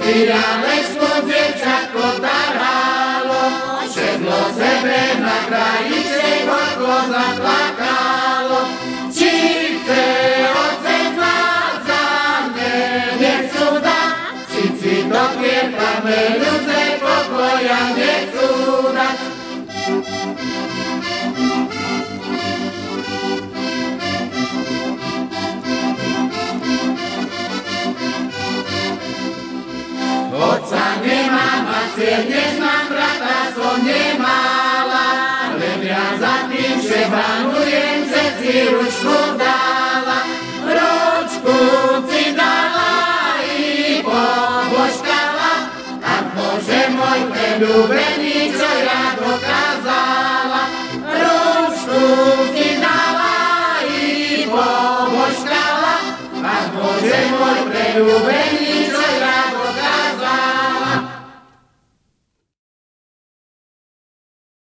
Pirálečko, dziewczatko tarhalo, szedło sebe na krajiczek, horko zaplakało. Ci chce oce zmazane, niech cuda, wszyscy do kwietamy ludzie pokoja nie cuda. Otca nie ma, macier nie znam, brata co nie mala, ale ja za tym się banuję, że ci ruczku dala, ruczku ci dala i pobłoszkala, a Boże mój prelubeni, co ja dokazala, ruczku ci dala i pobłoszkala, a Boże mój prelubeni,